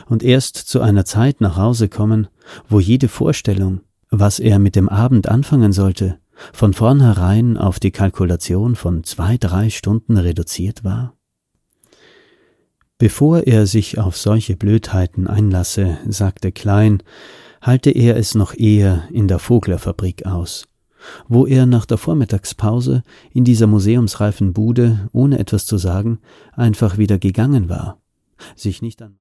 und erst zu einer Zeit nach Hause kommen, wo jede Vorstellung, was er mit dem Abend anfangen sollte, von vornherein auf die Kalkulation von 2-3 Stunden reduziert war? Bevor er sich auf solche Blödheiten einlasse, sagte Klein, halte er es noch eher in der Voglerfabrik aus, wo er nach der Vormittagspause in dieser museumsreifen Bude, ohne etwas zu sagen, einfach wieder gegangen war, sich nicht an